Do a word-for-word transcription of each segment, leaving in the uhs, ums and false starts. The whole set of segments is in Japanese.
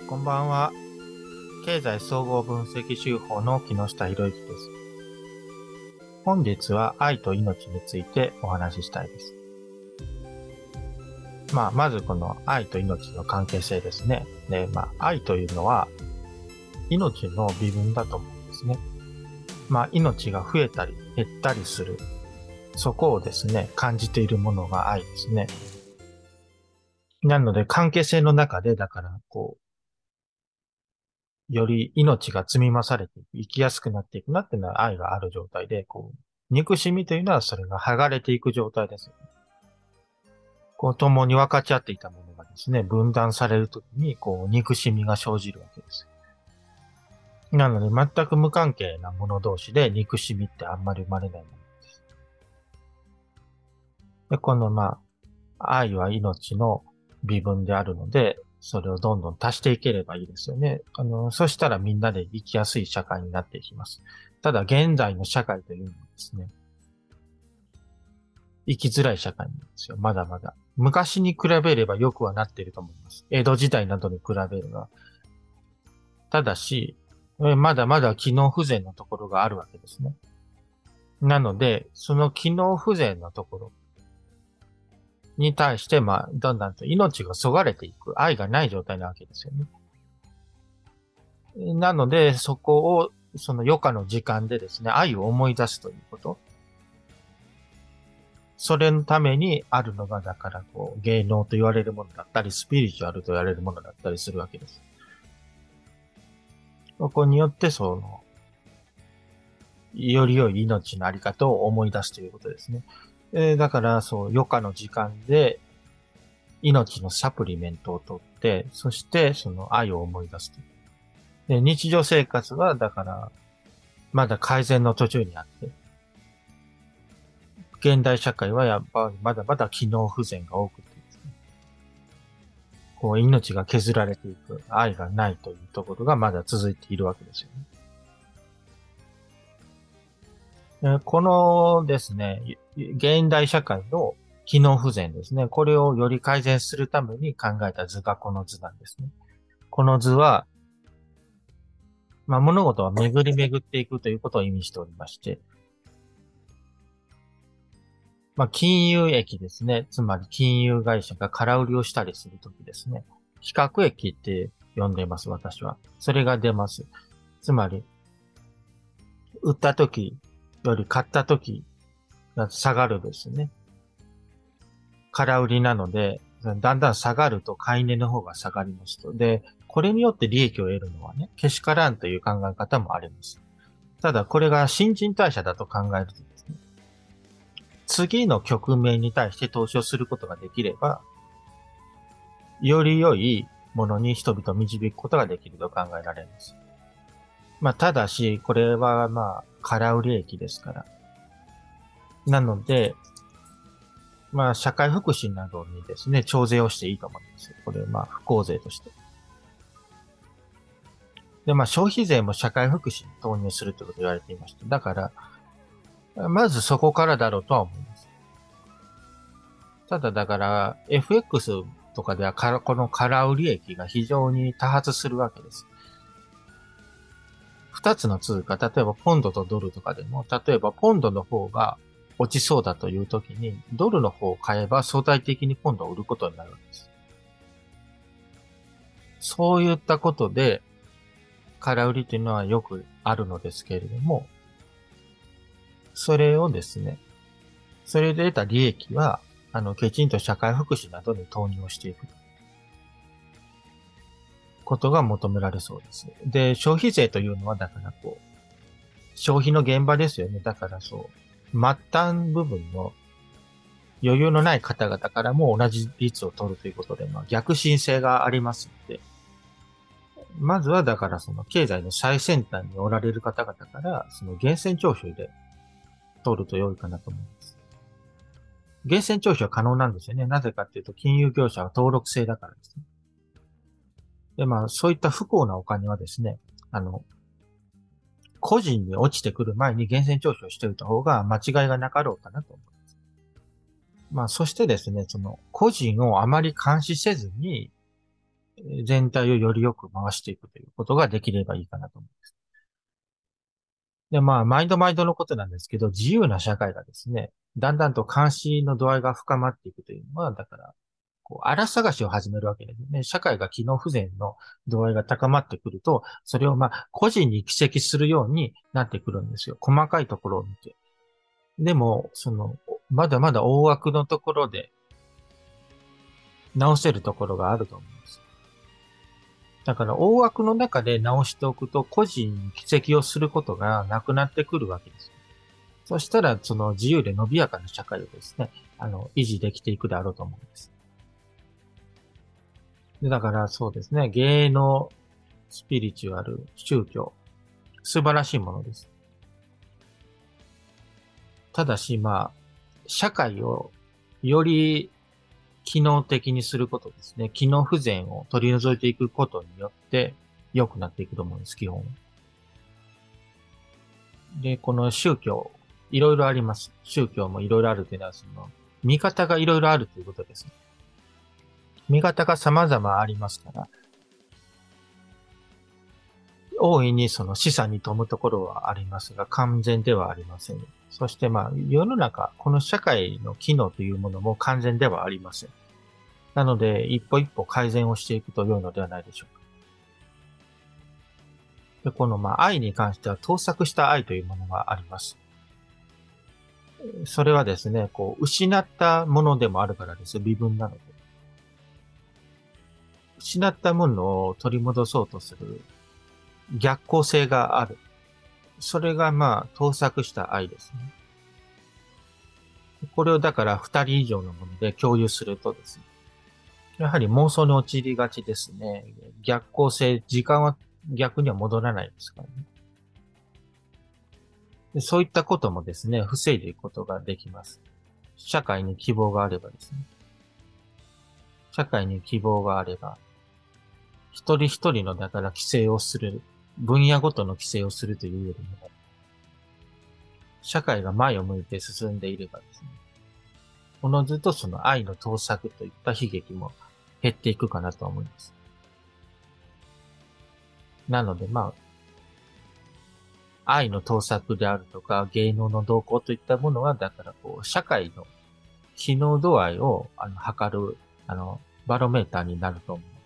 こんばんは。経済総合分析手法の木下博之です。本日は愛と命についてお話ししたいです。まあ、まずこの愛と命の関係性ですね。で、まあ、愛というのは命の微分だと思うんですね。まあ、命が増えたり減ったりする。そこをですね、感じているものが愛ですね。なので、関係性の中で、だから、こう、より命が積み増されていく、生きやすくなっていくなっていうのは愛がある状態で、こう、憎しみというのはそれが剥がれていく状態ですよね。こう、共に分かち合っていたものがですね、分断されるときに、こう、憎しみが生じるわけです。なので、全く無関係なもの同士で憎しみってあんまり生まれないものです。で、この、まあ、愛は命の微分であるので、それをどんどん足していければいいですよね。あの、そしたらみんなで生きやすい社会になっていきます。ただ、現在の社会というのはですね、生きづらい社会なんですよ。まだまだ。昔に比べれば良くはなっていると思います。江戸時代などに比べれば。ただし、まだまだ機能不全のところがあるわけですね。なので、その機能不全のところに対して、まあ、だんだんと命がそがれていく、愛がない状態なわけですよね。なので、そこを、その余暇の時間でですね、愛を思い出すということ。それのためにあるのが、だからこう、芸能と言われるものだったり、スピリチュアルと言われるものだったりするわけです。ここによって、その、より良い命のあり方を思い出すということですね。えー、だから、そう、余暇の時間で、命のサプリメントをとって、そしてその愛を思い出すと。で、日常生活は、だから、まだ改善の途中にあって、現代社会はやっぱりまだまだ機能不全が多くてですね、こう命が削られていく、愛がないというところがまだ続いているわけですよね。このですね、現代社会の機能不全ですね。これをより改善するために考えた図がこの図なんですね。この図は、まあ、物事は巡り巡っていくということを意味しておりまして、まあ、金融益ですね。つまり金融会社が空売りをしたりするときですね。比較益って呼んでいます、私は。それが出ます。つまり、売ったときより買ったときが下がるですね。空売りなので、だんだん下がると買い値の方が下がりますと。で、これによって利益を得るのはね、けしからんという考え方もあります。ただ、これが新陳代謝だと考えるとですね、次の局面に対して投資をすることができれば、より良いものに人々を導くことができると考えられます。まあ、ただし、これはまあ、空売り益ですから。なので、まあ、社会福祉などにですね、徴税をしていいと思うんですよ。これ、まあ、不公税として。で、まあ、消費税も社会福祉に投入するということを言われていました。だから、まずそこからだろうとは思います。ただ、だから、エフエックス とかでは、この空売り益が非常に多発するわけです。二つの通貨、例えばポンドとドルとかでも、例えばポンドの方が落ちそうだという時に、ドルの方を買えば相対的にポンドを売ることになるわけです。そういったことで、空売りというのはよくあるのですけれども、それをですね、それで得た利益は、あの、きちんと社会福祉などに投入をしていくことが求められそうです。で、消費税というのは、だからこう、消費の現場ですよね。だからそう、末端部分の余裕のない方々からも同じ率を取るということで、まあ、逆進性がありますので、まずはだからその経済の最先端におられる方々から、その源泉徴収で取ると良いかなと思います。源泉徴収は可能なんですよね。なぜかっていうと、金融業者は登録制だからですね。で、まあ、そういった不幸なお金はですね、あの、個人に落ちてくる前に源泉徴収をしておいた方が間違いがなかろうかなと思います。まあ、そしてですね、その、個人をあまり監視せずに、 全体をよりよく回していくということができればいいかなと思います。で、まあ、毎度毎度のことなんですけど、自由な社会がですね、だんだんと監視の度合いが深まっていくというのは、だから、こう、荒探しを始めるわけですね。社会が機能不全の度合いが高まってくると、それをまあ、個人に寄責するようになってくるんですよ。細かいところを見て。でも、その、まだまだ大枠のところで直せるところがあると思うんです。だから大枠の中で直しておくと個人に寄責をすることがなくなってくるわけです。そしたらその自由で伸びやかな社会をですね、あの、維持できていくであろうと思うんです。でだからそうですね、芸能、スピリチュアル、宗教、素晴らしいものです。ただしまあ、社会をより機能的にすることですね。機能不全を取り除いていくことによって良くなっていくと思うんです、基本。で、この宗教、いろいろあります。宗教もいろいろあるというのは、その、見方がいろいろあるということです。見方が様々ありますから、大いにその示唆に富むところはありますが、完全ではありません。そしてまあ、世の中、この社会の機能というものも完全ではありません。なので、一歩一歩改善をしていくと良いのではないでしょうか。で、このまあ、愛に関しては盗作した愛というものがあります。それはですね、こう、失ったものでもあるからです。微分なので。失ったものを取り戻そうとする逆行性がある。それがまあ、盗作した愛ですね。これをだから二人以上のもので共有するとですね、やはり妄想に陥りがちですね。逆行性、時間は逆には戻らないですからね。でそういったこともですね、防いでいくことができます。社会に希望があればですね。社会に希望があれば、一人一人のだから規制をする、分野ごとの規制をするというよりも、社会が前を向いて進んでいればですね、おのずとその愛の盗作といった悲劇も減っていくかなと思います。なのでまあ、愛の盗作であるとか、芸能の動向といったものは、だからこう、社会の機能度合いを、あの、測る、あの、バロメーターになると思います。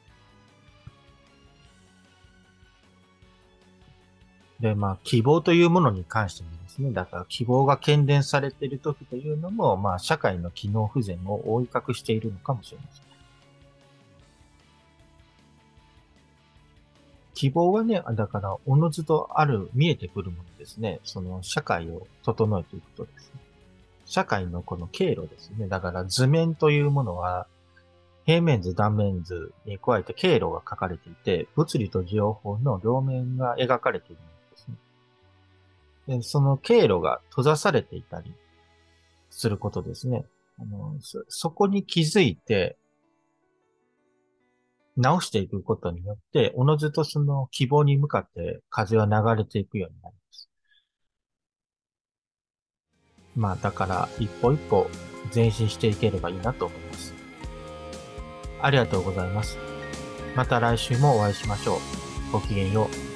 で、まあ、希望というものに関してもですね、だから希望が喧伝されている時というのも、まあ、社会の機能不全を覆い隠しているのかもしれません。希望はね、だから、おのずとある、見えてくるものですね。その、社会を整えていくとですね。社会のこの経路ですね。だから図面というものは、平面図、断面図に加えて経路が書かれていて、物理と情報の両面が描かれているんですね。で、その経路が閉ざされていたりすることですね。あの、そ、そこに気づいて直していくことによって、おのずとその希望に向かって風は流れていくようになります。まあ、だから一歩一歩前進していければいいなと思います。ありがとうございます。また来週もお会いしましょう。ごきげんよう。